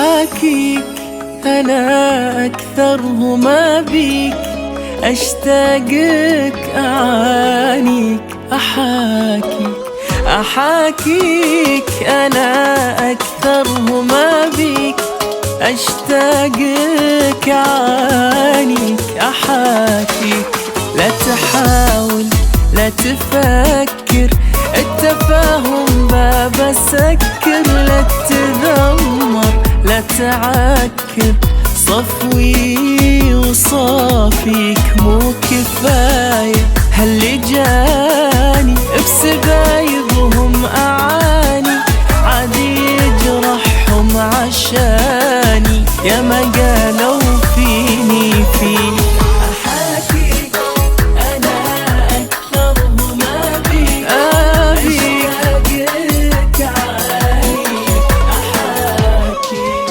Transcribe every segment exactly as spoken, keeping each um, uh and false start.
أحاكيك أنا أكثرهما بيك، أشتاقك أعانيك. أحاكيك أحاكيك أنا أكثرهما بيك، أشتاقك أعانيك. أحاكيك لا تحاول لا تفكر، التفاهم باب سكر. لا تذمر لا تعكر، صفوي وصافيك مو كفاية. هاللي جاني بسبايبهم أعاني، عادي يجرحهم عشاني. يا ما قالوا فيني فيني أحاكيك أنا أكثرهما بيك، أشتاقك أعانيك. أحاكيك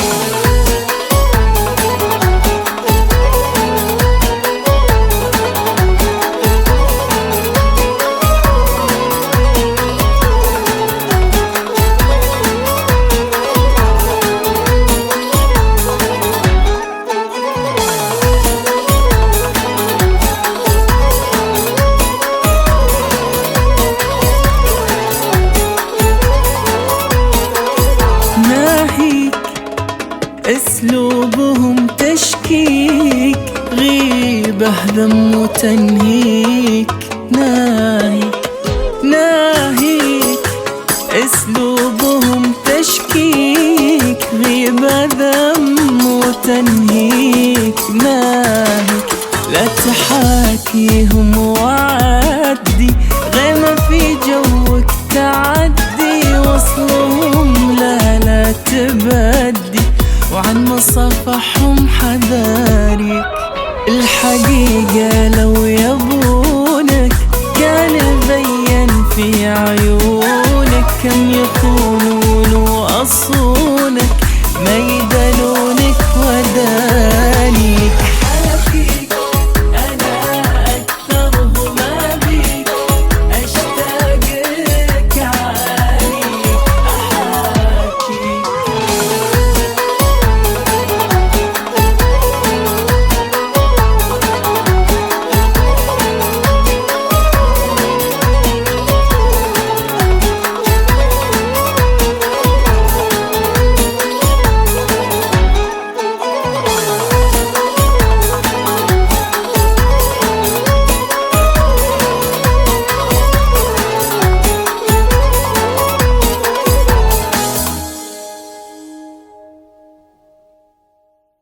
اسلوبهم تشكيك، غيبة ذم وتنهيك. ناهيك ناهيك اسلوبهم تشكيك، غيبة ذم وتنهيك. ناهيك لا تحاكيهم وعليك،